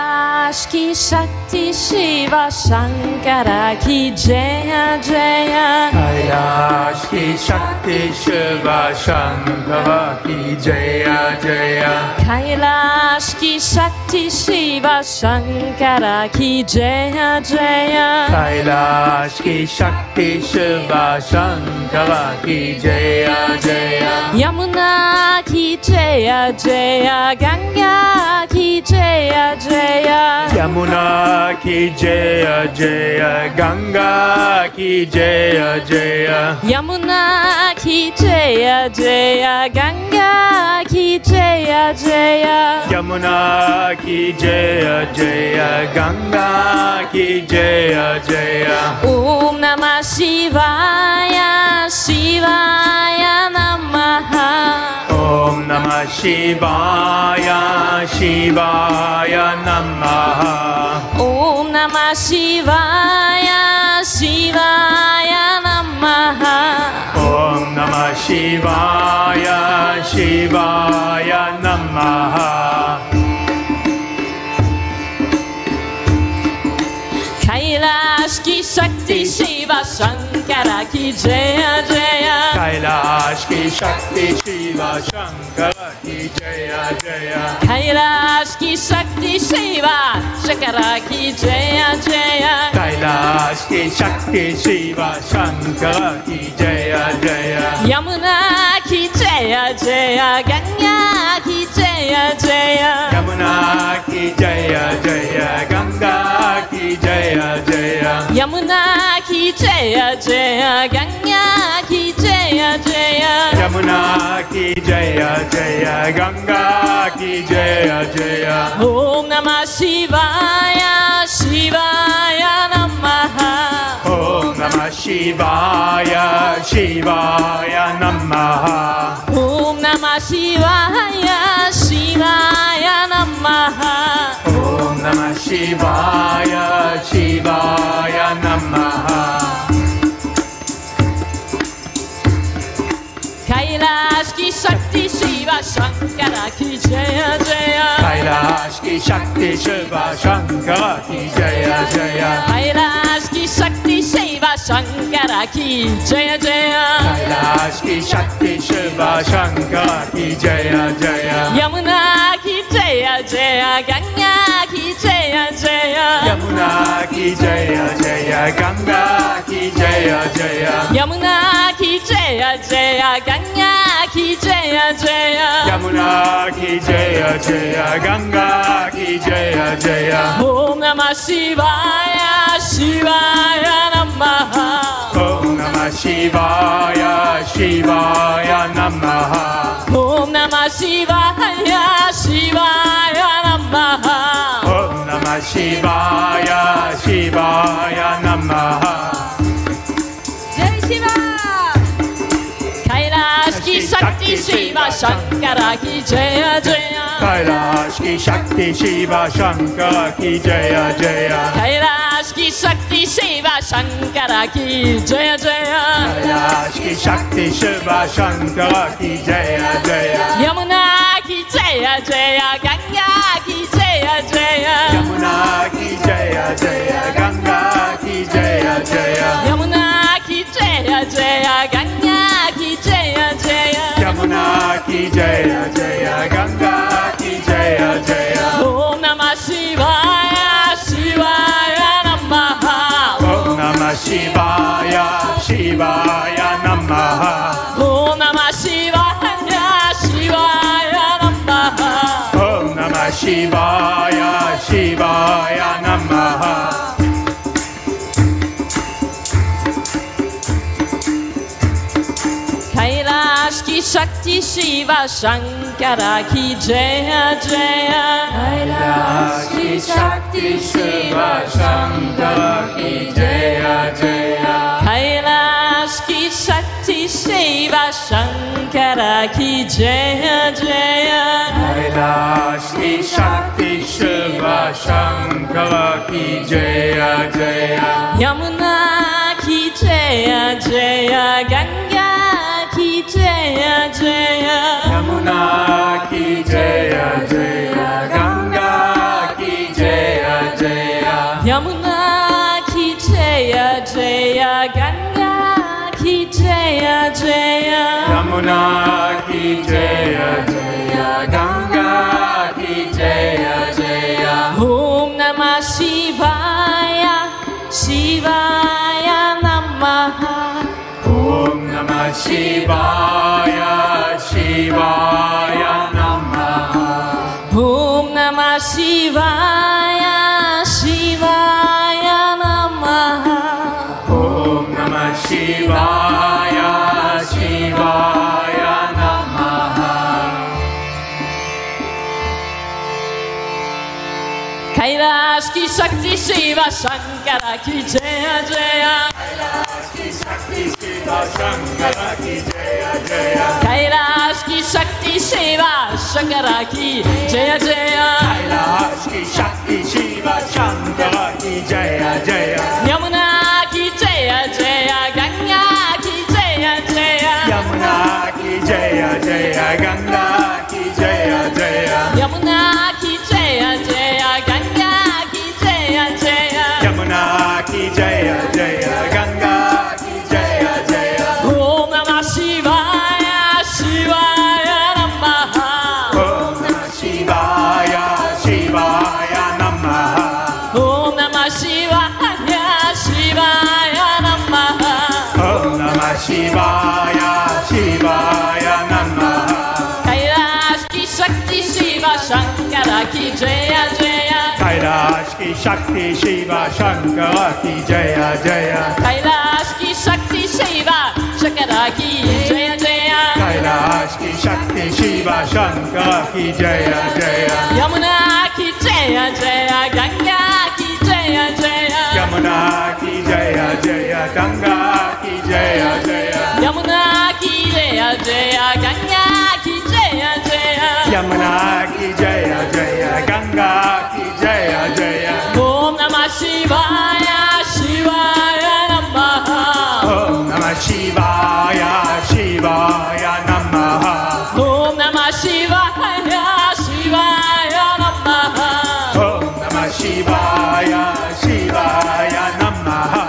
कैलाश की शक्ति शिव शंकर की जय जय। कैलाश की शक्ति शिव शंकर की जय जय। कैलाश की शक्ति शिव शंकर की जय जय। कैलाश की शक्ति शिव शंकर की जय जय। यमुना की जय जय, गंगा की जय जय। यमुना की जय जय, गंगा की जय जय। यमुना की जय जय, गंगा की जय जय। यमुना की जय जय, गंगा की जय जय। ओम नमः शिवाय शिवाय नमः। ओम नमः शिवाय शिवाय नमः। ओम नमः शिवाय शिवाय नमः। ओम नमः शिवाय शिवाय नमः। कैलाश की शक्ति शिव शंकर की जय जय। कैलाश की शक्ति शिव शंकर की जय जय। कैलाश की शक्ति शिव शंकर की जय जय। कैलाश की शक्ति शिव शंकर की जय जय। यमुना की जय जय, गंगा की जय जय। यमुना की जय जय, गंगा की जय जय। यमुना की जय जय, गंगा की जय जय। यमुना की जय जय, गंगा की जय जय। ओम नमः शिवाय शिवाय नमः। ओम नमः शिवाय शिवाय नमः। ओम नमः शिवाय शिवाय नमः। ओम नमः शिवाय शिवाय नमः। कैलाश की शक्ति शिव शंकर की जय जय। कैलाश की शक्ति शिव शंकर की जय जय। कैलाश की शक्ति शिव शंकर की जय जय। कैलाश की शक्ति शिव शंकर की जय जय। यमुना की जय जय, गंगा की जय जय। यमुना की जय जय, गंगा की जय जय। यमुना की जय जय, गंगा की जय जय। यमुना की जय जय, गंगा की जय जय। ओम नमः शिवाय शिवाय नमः। ओम नमः शिवाय शिवाय नमः। ओम नमः शिवाय शिवाय नमः। ओम नमः शिवाय शिवाय नमः। जय शिवा। कैलाश की शक्ति शिव शंकर की जय जय। कैलाश की शक्ति शिव शंकर की जय जय। कैलाश की शक्ति शिव शंकर की जय जय। कैलाश की शक्ति शिव शंकर की जय जय। यमुना की जय जय, गंगा की जय जय। यमुना की जय जय, गंगा की जय जय। यमुना की जय जय, गंगा की जय जय। यमुना की जय जय, गंगा की जय जय। ओम नमः शिवाय शिवाय नमः। ओम नमः शिवाय शिवाय नमः। ओम नमः शिवाय शिवाय नमः। ओम नमः शिवाय शिवाय नमः। कैलाश की शक्ति शिव शंकर की जय जय। कैलाश की शक्ति शिव शंकर की जय जय। कैलाश की शक्ति शिव शंकर की जय जय। कैलाश की शक्ति शिव शंकर की जय जय। यमुना की जय जय, गंगा की जय जय। यमुना की जय जय, गंगा की जय Jaya Jaya Yamuna ki Jaya Jaya Ganga ki Jaya Jaya Om Namah Shivaya Shivaya Namaha Om Namah Shivaya Shivaya Namaha Om Namah Shivaya Shivaya Namaha Om Namah Shivaya Shivaya Namaha Kailash ki Shakti Shiva Shankara ki Jaya Jaya Kailash ki Shakti Shiva Shankara ki Jaya Jaya Kailash ki Shakti Shiva Shankara ki Jaya Jaya Kailash ki Shakti Shiva Shankara ki Jaya Jaya Yamuna ki Jaya Jaya Ganga ki Jaya Jaya Yamuna ki Jaya Jaya Ganga ki Jaya Jaya Yamuna ki Jaya Jaya Ganga ki Jaya Jaya Yamuna ki Jaya Jaya Ganga ki Jaya Jaya Om Namah Shivaya Shivaya Namaha Om Namah Shivaya Shivaya Namaha Om Namah Shivaya Shivaya Namaha Om Namah Shivaya Shivaya Namaha Kailash ki Shakti Shiva Shankara ki Jaya Jaya Kailash ki Shakti Shiva Shankara ki Jaya Jaya Kailash ki Shakti Shiva Shankara ki Jaya Jaya Kailash ki Shakti Shiva Shankara ki Jaya Jaya Yamuna ki Jaya Jaya Ganga ki Jaya Jaya Yamuna ki Jaya Jaya Ganga ki Jaya Jaya Yamuna ki Jaya Jaya Ganga ki Jaya Jaya Yamuna ki Jaya Jaya Ganga ki Jaya Jaya Om Namah Shivaya Shivaya Namaha Om Namah Shivaya Shivaya Namaha Om Namah Shivaya Shivaya Namaha Om Namah Shivaya Shivaya Namaha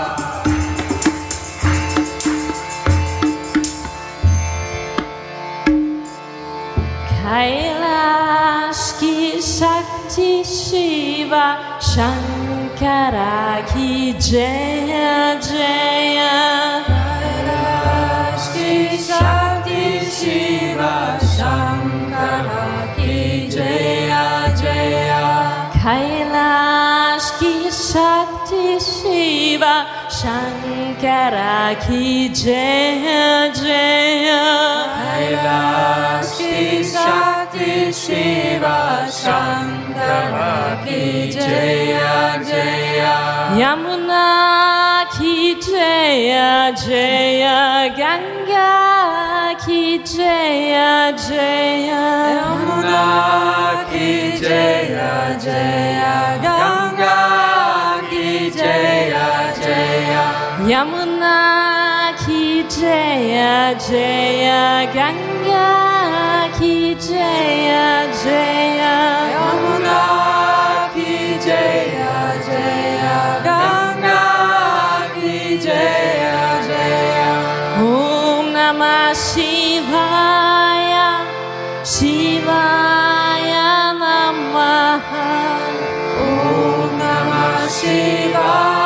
Kailash ki Shakti Shiva Shankara ki Jaya Jaya Kailash ki Shakti Shiva Shankara ki Jaya Jaya Kailash ki Shakti Shiva Shankara ki Jaya Jaya Kailash ki Shakti Shiva Shankara ki Jaya Jaya Yamuna ki Jaya Jaya Ganga ki Jaya Jaya Yamuna ki Jaya Jaya Ganga ki Jaya Jaya Yamuna ki Jaya Jaya Ganga ki Jaya Jaya Yamuna ki Jaya Jaya Ganga ki Jaya Jaya Om Namah Shivaya Shivaya Namaha Om Namah Shivaya